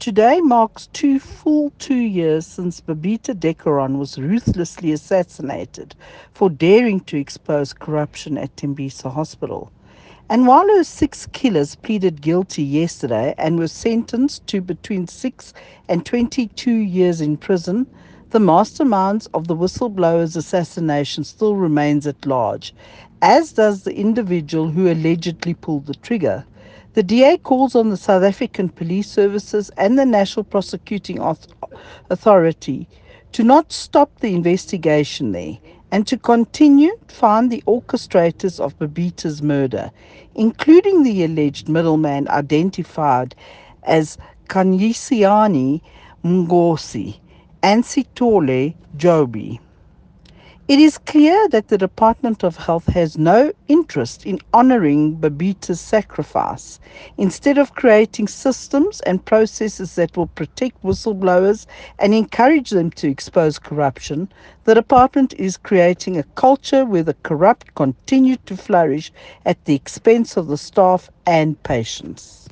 Today marks 2 full years since Babita Decoron was ruthlessly assassinated for daring to expose corruption at Tembisa Hospital. And while her six killers pleaded guilty yesterday and were sentenced to between 6 and 22 years in prison, the masterminds of the whistleblower's assassination still remains at large, as does the individual who allegedly pulled the trigger. The DA calls on the South African Police Services and the National Prosecuting Authority to not stop the investigation there and to continue to find the orchestrators of Babita's murder, including the alleged middleman identified as Kanyisiani Ngosi and Sitole Jobi. It is clear that the Department of Health has no interest in honoring Babita's sacrifice. Instead of creating systems and processes that will protect whistleblowers and encourage them to expose corruption, the department is creating a culture where the corrupt continue to flourish at the expense of the staff and patients.